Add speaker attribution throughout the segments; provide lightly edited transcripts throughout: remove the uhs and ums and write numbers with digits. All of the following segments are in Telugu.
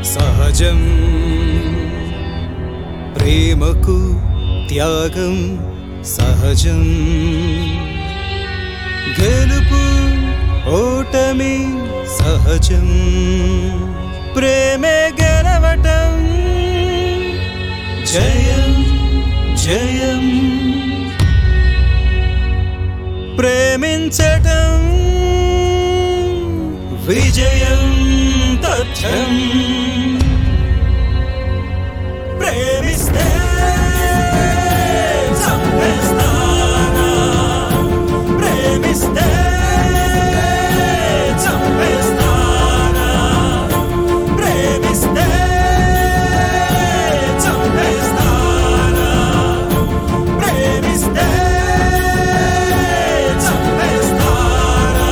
Speaker 1: సహజం ప్రేమకు త్యాగం సహజం గెలుపు ఓటమి సహజం ప్రేమే గెలవటం జయం జయం ప్రేమించటం విజయం తథ్యం ప్రేమిస్తే చంపేస్తానా ప్రేమిస్తే చంపేస్తానా ప్రేమిస్తే చంపేస్తానా ప్రేమిస్తే చంపేస్తానా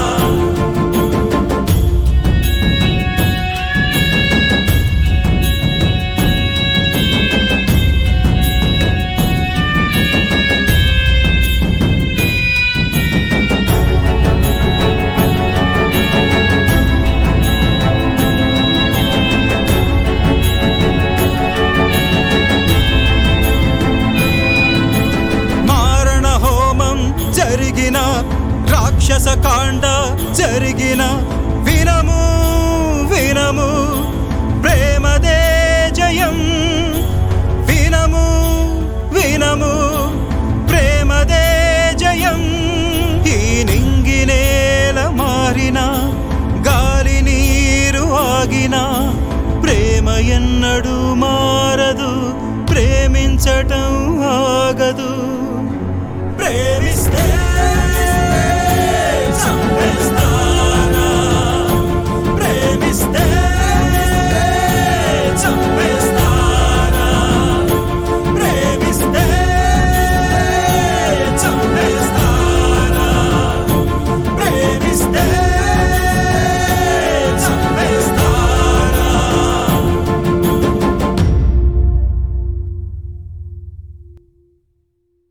Speaker 1: జరిగిన రాక్షస కాండ జరిగిన వినము వినము ప్రేమదే జయం వినము వినము ప్రేమదే జయం ఈ నింగినేల మారిన గాలి నీరు ఆగిన ప్రేమ ఎన్నడూ మారదు ప్రేమించటం ఆగదు ప్రేమిస్తే